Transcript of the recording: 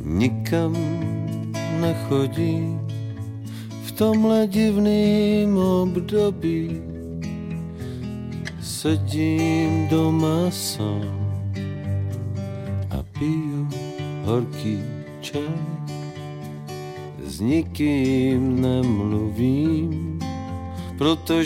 Nikam nechodím v tomhle divným období. Sedím doma sám a piju horký čaj. S nikým nemluvím, protože